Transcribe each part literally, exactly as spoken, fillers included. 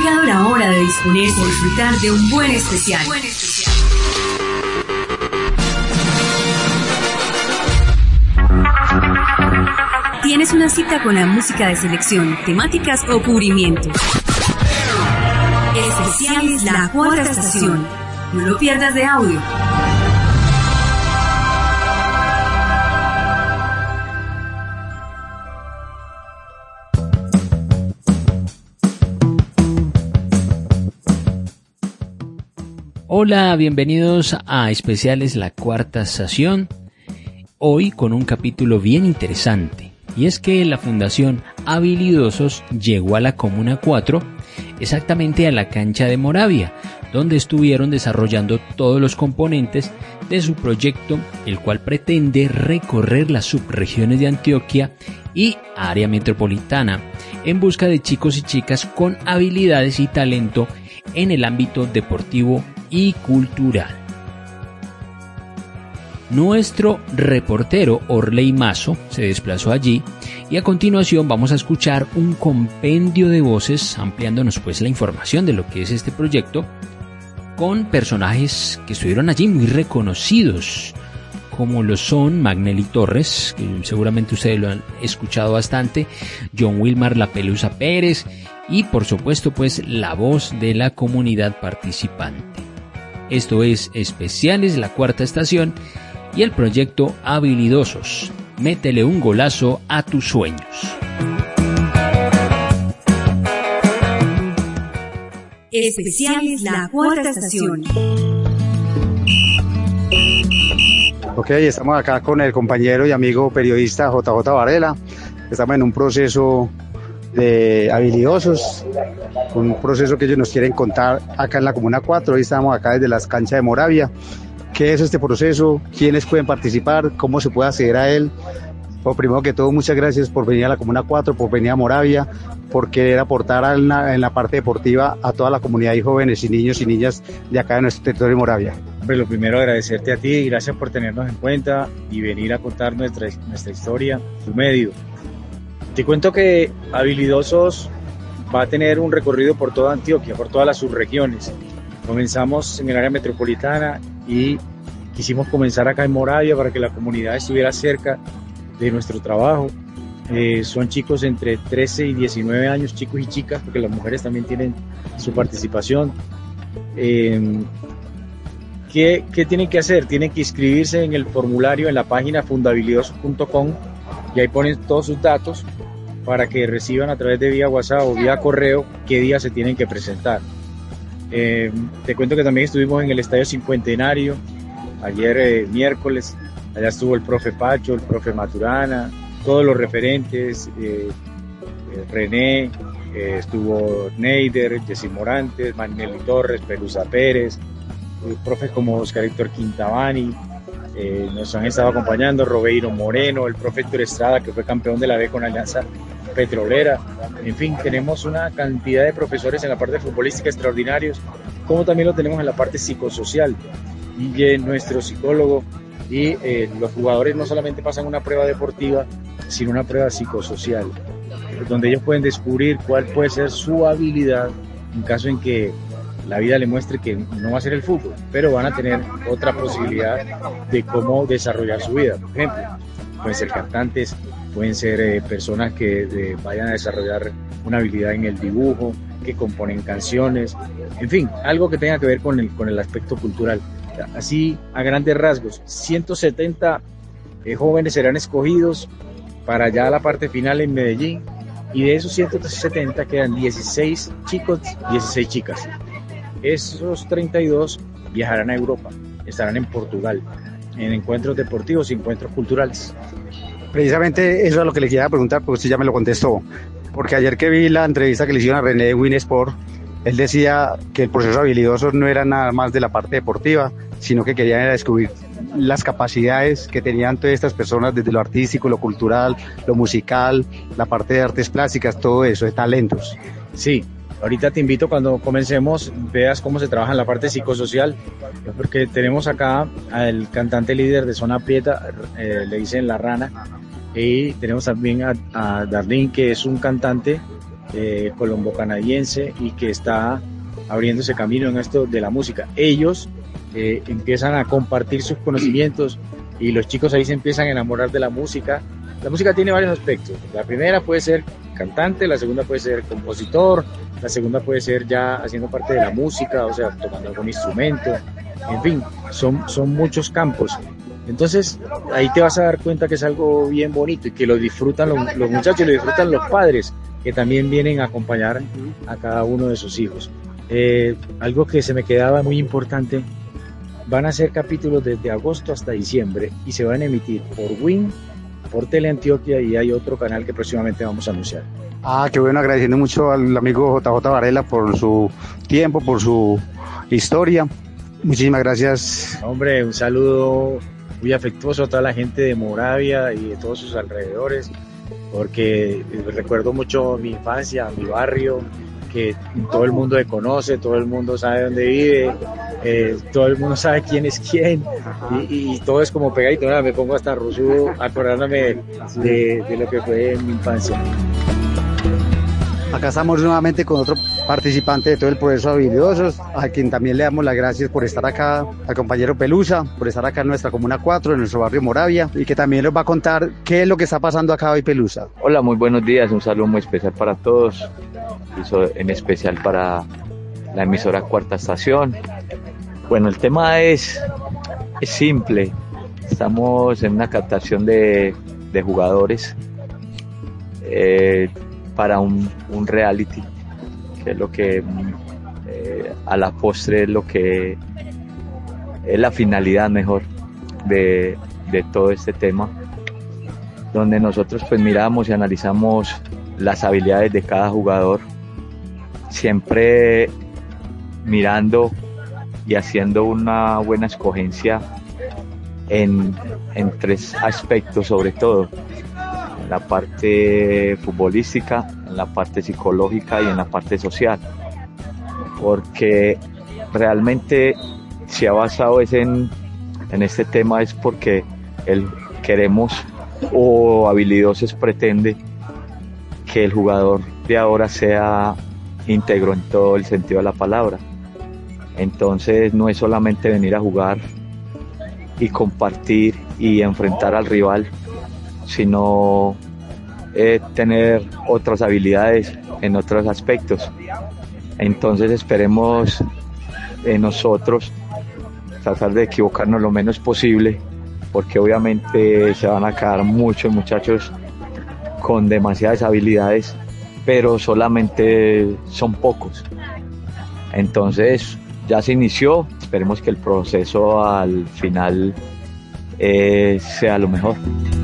llegado la hora de disponerse a disfrutar de un buen especial. Buen especial. Tienes una cita con la música de selección, temáticas o cubrimientos. Especiales La Cuarta Estación. No lo pierdas de audio. Hola, bienvenidos a Especiales La Cuarta Estación. Hoy con un capítulo bien interesante. Y es que la Fundación Habilidosos llegó a la Comuna cuatro, exactamente a la cancha de Moravia, donde estuvieron desarrollando todos los componentes de su proyecto, el cual pretende recorrer las subregiones de Antioquia y área metropolitana en busca de chicos y chicas con habilidades y talento en el ámbito deportivo y cultural. Nuestro reportero Orley Mazo se desplazó allí y a continuación vamos a escuchar un compendio de voces ampliándonos pues la información de lo que es este proyecto con personajes que estuvieron allí muy reconocidos, como lo son Magnelli Torres, que seguramente ustedes lo han escuchado bastante, John Wilmar La Pelusa Pérez y por supuesto pues la voz de la comunidad participante. Esto es Especiales La Cuarta Estación y el proyecto Habilidosos. Métele un golazo a tus sueños. Especiales La Cuarta Estación. Ok, estamos acá con el compañero y amigo periodista J J Varela. Estamos en un proceso de habilidosos, un proceso que ellos nos quieren contar acá en la Comuna cuatro. Hoy estamos acá desde las canchas de Moravia. ¿Qué es este proceso? ¿Quiénes pueden participar? ¿Cómo se puede acceder a él? Pues primero que todo, muchas gracias por venir a la Comuna cuatro, por venir a Moravia, por querer aportar en la, en la parte deportiva a toda la comunidad y jóvenes y niños y niñas de acá de nuestro territorio de Moravia. Pues lo primero, agradecerte a ti y gracias por tenernos en cuenta y venir a contar nuestra, nuestra historia, tu medio. Te cuento que Habilidosos va a tener un recorrido por toda Antioquia, por todas las subregiones. Comenzamos en el área metropolitana y quisimos comenzar acá en Moravia para que la comunidad estuviera cerca de nuestro trabajo. Eh, son chicos entre trece y diecinueve años, chicos y chicas, porque las mujeres también tienen su participación. Eh, ¿qué, ¿Qué tienen que hacer? Tienen que inscribirse en el formulario en la página fundahabilidosos punto com y ahí ponen todos sus datos para que reciban a través de vía WhatsApp o vía correo qué día se tienen que presentar. Eh, te cuento que también estuvimos en el Estadio Cincuentenario ayer eh, miércoles. Allá estuvo el profe Pacho, el profe Maturana, todos los referentes, eh, eh, René, eh, estuvo Neider, Jessy Morantes, Magnelli Torres, Pelusa Pérez, eh, profes como Oscar Héctor Quintabani, eh, nos han estado acompañando Robeiro Moreno, el profe Héctor Estrada, que fue campeón de la B con Alianza Petrolera. En fin, tenemos una cantidad de profesores en la parte futbolística extraordinarios, como también lo tenemos en la parte psicosocial. Y nuestro psicólogo y eh, los jugadores no solamente pasan una prueba deportiva, sino una prueba psicosocial, donde ellos pueden descubrir cuál puede ser su habilidad en caso en que la vida le muestre que no va a ser el fútbol, pero van a tener otra posibilidad de cómo desarrollar su vida. Por ejemplo, pueden ser cantantes, pueden ser eh, personas que eh, vayan a desarrollar una habilidad en el dibujo, que componen canciones, en fin, algo que tenga que ver con el, con el aspecto cultural. Así, a grandes rasgos, ciento setenta eh, jóvenes serán escogidos para ya la parte final en Medellín, y de esos ciento setenta quedan dieciséis chicos, dieciséis chicas. Esos treinta y dos viajarán a Europa, estarán en Portugal, en encuentros deportivos y encuentros culturales. Precisamente eso es lo que le quería preguntar, porque usted ya me lo contestó, porque ayer que vi la entrevista que le hicieron a René de Winsport, él decía que el proceso habilidoso no era nada más de la parte deportiva, sino que querían descubrir las capacidades que tenían todas estas personas desde lo artístico, lo cultural, lo musical, la parte de artes plásticas, todo eso, de talentos. Sí, ahorita te invito cuando comencemos, veas cómo se trabaja en la parte psicosocial, porque tenemos acá al cantante líder de Zona Prieta, eh, le dicen La Rana, y tenemos también a, a Darlene, que es un cantante eh, colombo-canadiense y que está abriéndose camino en esto de la música. Ellos eh, empiezan a compartir sus conocimientos y los chicos ahí se empiezan a enamorar de la música. La música tiene varios aspectos. La primera puede ser cantante, la segunda puede ser compositor, la segunda puede ser ya haciendo parte de la música, o sea, tocando algún instrumento. En fin, son, son muchos campos. Entonces, ahí te vas a dar cuenta que es algo bien bonito y que lo disfrutan los, los muchachos, lo disfrutan los padres, que también vienen a acompañar a cada uno de sus hijos. Eh, algo que se me quedaba muy importante, van a ser capítulos desde agosto hasta diciembre y se van a emitir por Win, por Teleantioquia y hay otro canal que próximamente vamos a anunciar. Ah, qué bueno, agradeciendo mucho al amigo J J Varela por su tiempo, por su historia. Muchísimas gracias. Hombre, un saludo muy afectuoso a toda la gente de Moravia y de todos sus alrededores, porque recuerdo mucho mi infancia, mi barrio, que todo el mundo me conoce, todo el mundo sabe dónde vive, eh, todo el mundo sabe quién es quién, y, y todo es como pegadito. Ahora me pongo hasta rusudo acordándome de, de lo que fue en mi infancia. Acá estamos nuevamente con otro participante de todo el proceso Habilidosos, a quien también le damos las gracias por estar acá, al compañero Pelusa, por estar acá en nuestra Comuna cuatro, en nuestro barrio Moravia, y que también nos va a contar qué es lo que está pasando acá hoy, Pelusa. Hola, muy buenos días, un saludo muy especial para todos, en especial para la emisora Cuarta Estación. Bueno, el tema es, es simple, estamos en una captación de, de jugadores, eh, para un, un reality, que es lo que eh, a la postre es lo que es la finalidad mejor de, de todo este tema, donde nosotros pues miramos y analizamos las habilidades de cada jugador, siempre mirando y haciendo una buena escogencia en, en tres aspectos sobre todo: la parte futbolística, en la parte psicológica y en la parte social, porque realmente se ha basado es en, en este tema es porque el, queremos o Habilidosos pretende que el jugador de ahora sea íntegro en todo el sentido de la palabra. Entonces no es solamente venir a jugar y compartir y enfrentar al rival, sino eh, tener otras habilidades en otros aspectos. Entonces esperemos eh, nosotros tratar de equivocarnos lo menos posible, porque obviamente se van a quedar muchos muchachos con demasiadas habilidades, pero solamente son pocos. Entonces ya se inició, esperemos que el proceso al final eh, sea lo mejor.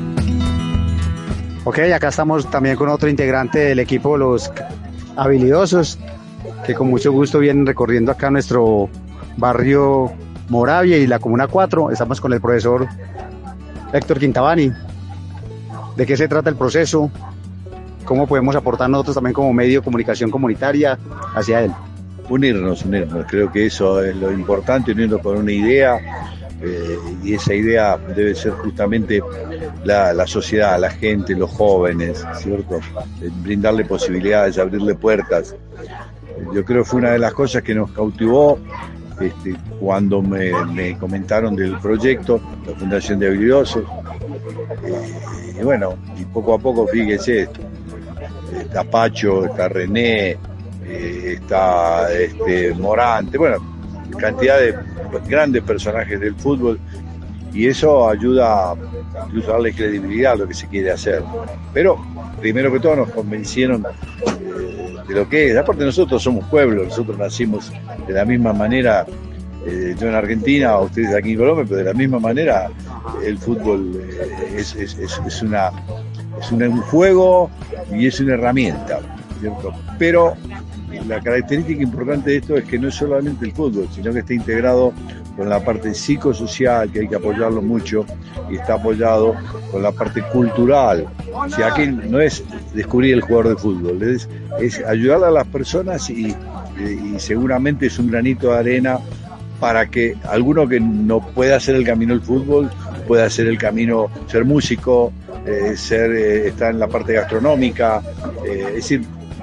Ok, acá estamos también con otro integrante del equipo, los Habilidosos, que con mucho gusto vienen recorriendo acá nuestro barrio Moravia y la Comuna cuatro. Estamos con el profesor Héctor Quintabani. ¿De qué se trata el proceso? ¿Cómo podemos aportar nosotros también como medio de comunicación comunitaria hacia él? Unirnos, unirnos. Creo que eso es lo importante, unirnos con una idea, eh, y esa idea debe ser justamente la, la sociedad, la gente, los jóvenes, ¿cierto? Eh, brindarle posibilidades, abrirle puertas. Yo creo que fue una de las cosas que nos cautivó este, cuando me, me comentaron del proyecto, la Fundación de Habilidosos. Eh, y bueno, y poco a poco, fíjese, está Pacho, está René, eh, está este, Morante, bueno, cantidad de grandes personajes del fútbol, y eso ayuda incluso a darle credibilidad a lo que se quiere hacer. Pero primero que todo nos convencieron eh, de lo que es. Aparte, nosotros somos pueblo, nosotros nacimos de la misma manera, eh, yo en Argentina, ustedes aquí en Colombia, pero de la misma manera el fútbol eh, es, es, es, es una es un juego y es una herramienta, ¿cierto? Pero la característica importante de esto es que no es solamente el fútbol, sino que está integrado con la parte psicosocial, que hay que apoyarlo mucho, y está apoyado con la parte cultural. O sea, aquí no es descubrir el jugador de fútbol, es, es ayudar a las personas y, y seguramente es un granito de arena para que alguno que no pueda hacer el camino del fútbol pueda hacer el camino, ser músico, eh, ser, eh, estar en la parte gastronómica, eh, es decir,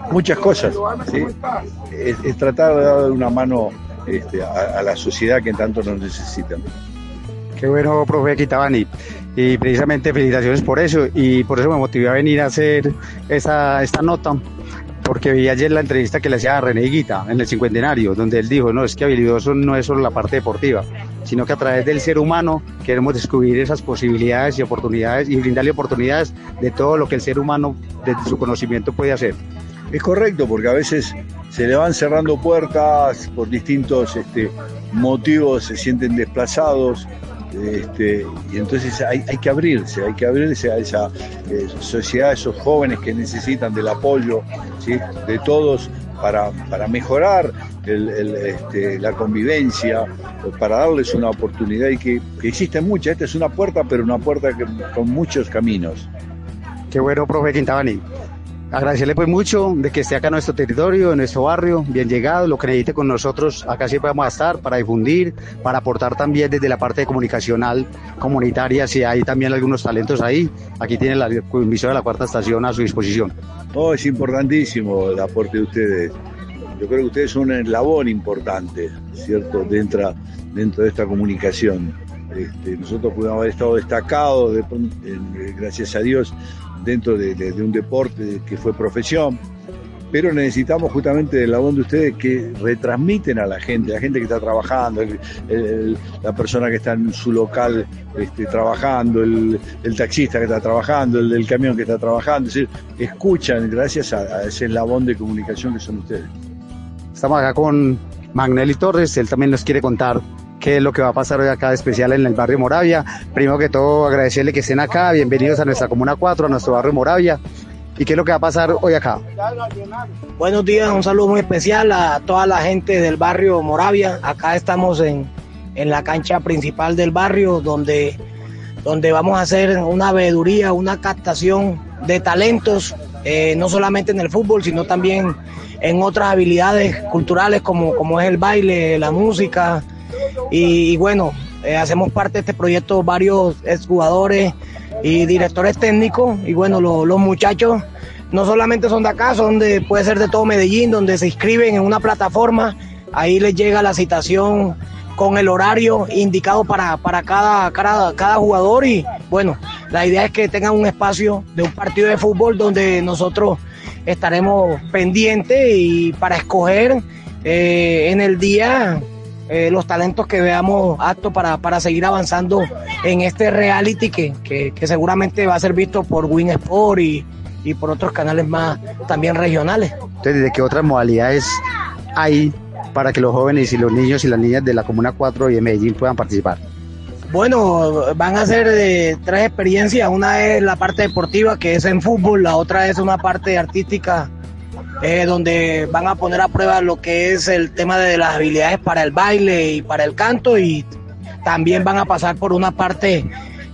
muchas cosas, ¿sí? es, es tratar de dar una mano este, a, a la sociedad que tanto nos necesitan. Qué bueno, profe Quintabani. Y precisamente felicitaciones por eso, y por eso me motivé a venir a hacer esa, esta nota, porque vi ayer la entrevista que le hacía a René Higuita en el cincuentenario, donde él dijo, no, es que habilidoso no es solo la parte deportiva, sino que a través del ser humano queremos descubrir esas posibilidades y oportunidades y brindarle oportunidades de todo lo que el ser humano desde su conocimiento puede hacer. Es correcto, porque a veces se le van cerrando puertas por distintos este, motivos, se sienten desplazados. Este, y entonces hay, hay que abrirse, hay que abrirse a esa eh, sociedad, a esos jóvenes que necesitan del apoyo, ¿sí? de todos para, para mejorar el, el, este, la convivencia, para darles una oportunidad y que, que existen muchas. Esta es una puerta, pero una puerta que, con muchos caminos. Qué bueno, profe Quintabani. Agradecerle pues mucho de que esté acá en nuestro territorio, en nuestro barrio, bien llegado, lo que necesite con nosotros, acá siempre vamos a estar para difundir, para aportar también desde la parte comunicacional comunitaria, si hay también algunos talentos ahí, aquí tiene la emisora de la Cuarta Estación a su disposición. Oh, es importantísimo el aporte de ustedes, yo creo que ustedes son un eslabón importante, ¿cierto?, dentro, dentro de esta comunicación. Este, nosotros pudimos haber estado destacados, de, de, gracias a Dios, dentro de, de, de un deporte que fue profesión, pero necesitamos justamente del labor de ustedes que retransmiten a la gente, la gente que está trabajando, el, el, la persona que está en su local este, trabajando, el, el taxista que está trabajando, el del camión que está trabajando, es decir, escuchan gracias a, a ese eslabón de comunicación que son ustedes. Estamos acá con Magnelli Torres, él también nos quiere contar qué es lo que va a pasar hoy acá de especial en el barrio Moravia. Primero que todo, agradecerle que estén acá, bienvenidos a nuestra Comuna cuatro, a nuestro barrio Moravia. ¿Y qué es lo que va a pasar hoy acá? Buenos días, un saludo muy especial a toda la gente del barrio Moravia. Acá estamos en, en la cancha principal del barrio, donde, donde vamos a hacer una veeduría, una captación de talentos, eh, no solamente en el fútbol, sino también en otras habilidades culturales como, como es el baile, la música. Y, y bueno, eh, hacemos parte de este proyecto varios exjugadores y directores técnicos, y bueno, lo, los muchachos no solamente son de acá, son de, puede ser de todo Medellín, donde se inscriben en una plataforma, ahí les llega la citación con el horario indicado para, para cada, cada, cada jugador, y bueno, la idea es que tengan un espacio de un partido de fútbol donde nosotros estaremos pendientes y para escoger eh, en el día Eh, los talentos que veamos aptos para, para seguir avanzando en este reality que, que, que seguramente va a ser visto por Win Sport y, y por otros canales más también regionales. Entonces, ¿de qué otras modalidades hay para que los jóvenes y los niños y las niñas de la Comuna cuatro y de Medellín puedan participar? Bueno, van a ser eh, tres experiencias, una es la parte deportiva, que es en fútbol, la otra es una parte artística, Eh, donde van a poner a prueba lo que es el tema de las habilidades para el baile y para el canto, y también van a pasar por una parte,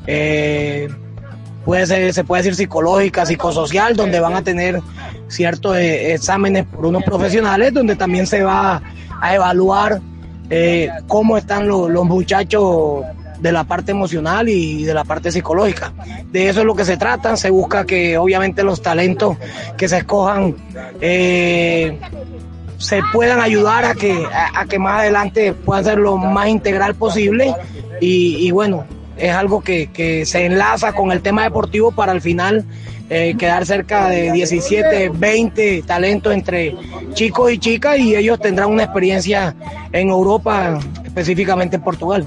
eh, puede ser, se puede decir psicológica, psicosocial, donde van a tener ciertos eh, exámenes por unos profesionales, donde también se va a evaluar eh, cómo están lo, los muchachos de la parte emocional y de la parte psicológica. De eso es lo que se trata. Se busca que obviamente los talentos que se escojan eh, se puedan ayudar a que, a, a que más adelante puedan ser lo más integral posible, y, y bueno, es algo que, que se enlaza con el tema deportivo para al final eh, quedar cerca de diecisiete, veinte talentos entre chicos y chicas, y ellos tendrán una experiencia en Europa, específicamente en Portugal.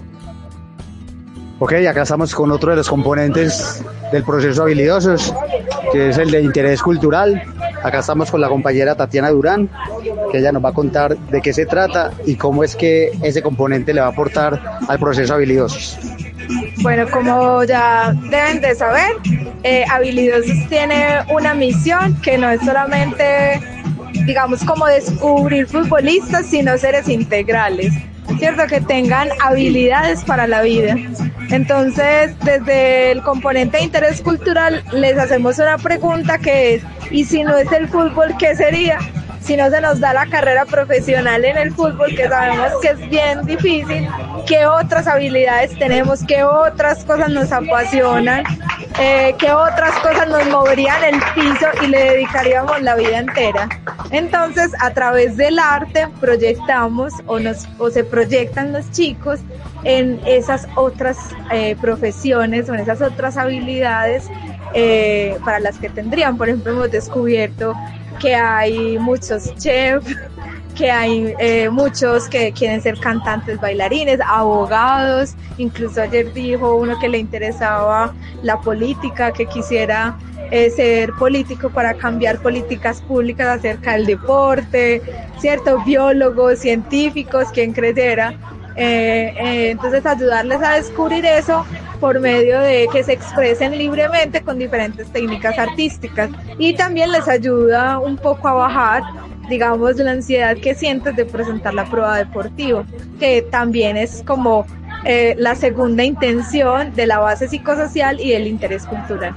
Ok, acá estamos con otro de los componentes del proceso Habilidosos, que es el de interés cultural. Acá estamos con la compañera Tatiana Durán, que ella nos va a contar de qué se trata y cómo es que ese componente le va a aportar al proceso Habilidosos. Bueno, como ya deben de saber, eh, Habilidosos tiene una misión que no es solamente, digamos, como descubrir futbolistas, sino seres integrales, ¿cierto? Que tengan habilidades para la vida. Entonces, desde el componente de interés cultural, les hacemos una pregunta que es, ¿y si no es el fútbol, qué sería? si no se nos da la carrera profesional en el fútbol, que sabemos que es bien difícil, qué otras habilidades tenemos, qué otras cosas nos apasionan, eh, qué otras cosas nos moverían el piso y le dedicaríamos la vida entera. Entonces, a través del arte proyectamos o, nos, o se proyectan los chicos en esas otras eh, profesiones o en esas otras habilidades eh, para las que tendrían. Por ejemplo, hemos descubierto que hay muchos chefs, que hay eh, muchos que quieren ser cantantes, bailarines, abogados. Incluso ayer dijo uno que le interesaba la política, que quisiera eh, ser político para cambiar políticas públicas acerca del deporte, ¿cierto? Biólogos, científicos, quien creyera. Eh, eh, entonces ayudarles a descubrir eso por medio de que se expresen libremente con diferentes técnicas artísticas, y también les ayuda un poco a bajar, digamos, la ansiedad que sientes de presentar la prueba deportiva, que también es como eh, la segunda intención de la base psicosocial y del interés cultural.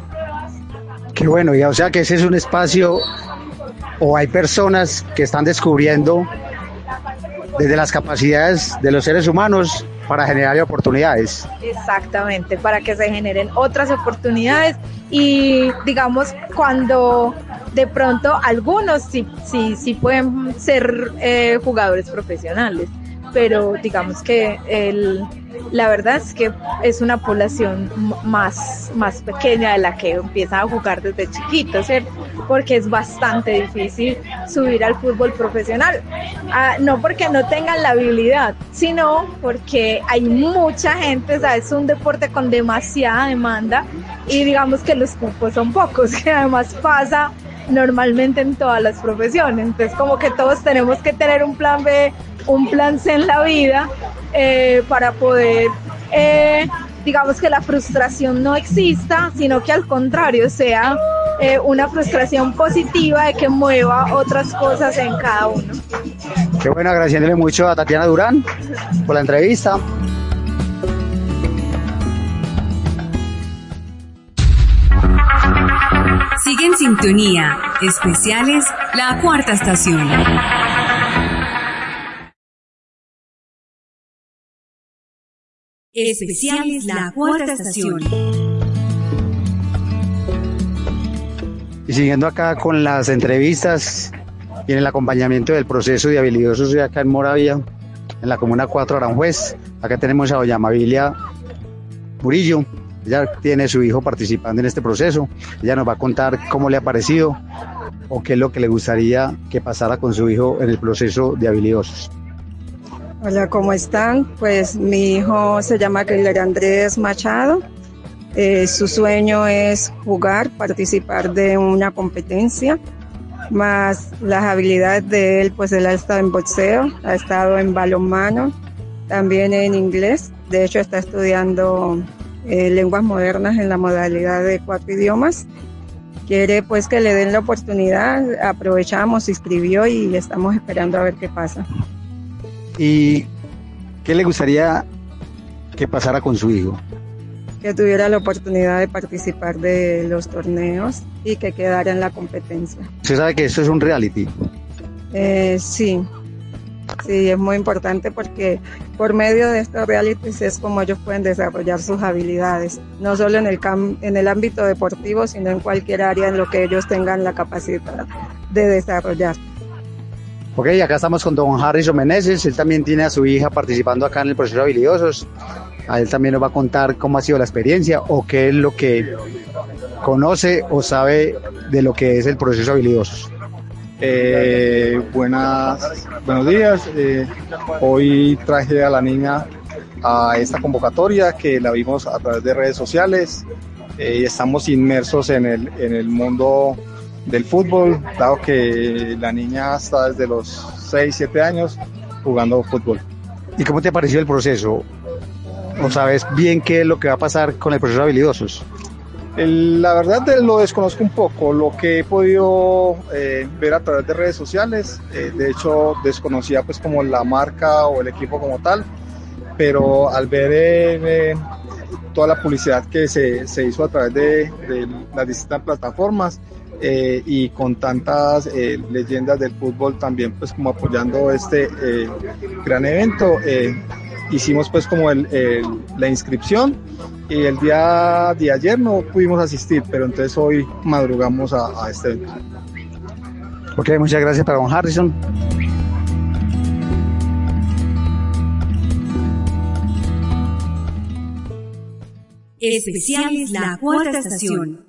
Qué bueno, ya, o sea que ese es un espacio, o hay personas que están descubriendo desde las capacidades de los seres humanos para generar oportunidades. Exactamente, para que se generen otras oportunidades y, digamos, cuando de pronto algunos sí, sí, sí pueden ser eh, jugadores profesionales, pero digamos que el, la verdad es que es una población más, más pequeña de la que empiezan a jugar desde chiquitos, ¿cierto? Porque es bastante difícil subir al fútbol profesional, ah, no porque no tengan la habilidad, sino porque hay mucha gente, o sea, es un deporte con demasiada demanda y digamos que los cupos son pocos, que además pasa normalmente en todas las profesiones. Entonces como que todos tenemos que tener un plan B, un plan C en la vida eh, para poder, eh, digamos que la frustración no exista, sino que al contrario sea eh, una frustración positiva de que mueva otras cosas en cada uno. Qué bueno, agradeciéndole mucho a Tatiana Durán por la entrevista. Sigue en sintonía. Especiales La Cuarta Estación. Especiales La Cuarta Estación. Y siguiendo acá con las entrevistas y en el acompañamiento del proceso de habilidosos de acá en Moravia, en la Comuna cuatro Aranjuez, acá tenemos a doña Amabilia Murillo. Ella tiene su hijo participando en este proceso. Ella nos va a contar cómo le ha parecido o qué es lo que le gustaría que pasara con su hijo en el proceso de habilidosos. Hola, ¿cómo están? Pues mi hijo se llama Keller Andrés Machado. Eh, su sueño es jugar, participar de una competencia, más las habilidades de él, pues él ha estado en boxeo, ha estado en balonmano, también en inglés. De hecho, está estudiando Eh, lenguas modernas en la modalidad de cuatro idiomas. Quiere pues que le den la oportunidad, aprovechamos, se inscribió y estamos esperando a ver qué pasa. ¿Y qué le gustaría que pasara con su hijo? Que tuviera la oportunidad de participar de los torneos y que quedara en la competencia. ¿Usted sabe que esto es un reality? Eh, sí, sí, es muy importante porque por medio de estos realities es como ellos pueden desarrollar sus habilidades, no solo en el, cam- en el ámbito deportivo, sino en cualquier área en lo que ellos tengan la capacidad de desarrollar. Ok, acá estamos con don Harrison Meneses, él también tiene a su hija participando acá en el proceso de habilidosos. A él también nos va a contar cómo ha sido la experiencia o qué es lo que conoce o sabe de lo que es el proceso de habilidosos. Eh, buenas, buenos días. Eh, hoy traje a la niña a esta convocatoria que la vimos a través de redes sociales eh, y estamos inmersos en el, en el mundo del fútbol, dado que la niña está desde los seis, siete años jugando fútbol. ¿Y cómo te pareció el proceso? ¿O sabes bien qué es lo que va a pasar con el proceso de habilidosos? El, la verdad lo desconozco un poco, lo que he podido eh, ver a través de redes sociales, eh, de hecho desconocía pues como la marca o el equipo como tal, pero al ver eh, toda la publicidad que se, se hizo a través de, de las distintas plataformas, eh, y con tantas eh, leyendas del fútbol también pues como apoyando este eh, gran evento. Eh, hicimos pues como el, el, la inscripción y el día de ayer no pudimos asistir, pero entonces hoy madrugamos a, a este evento. Ok, muchas gracias para don Harrison. Especial La Cuarta Estación.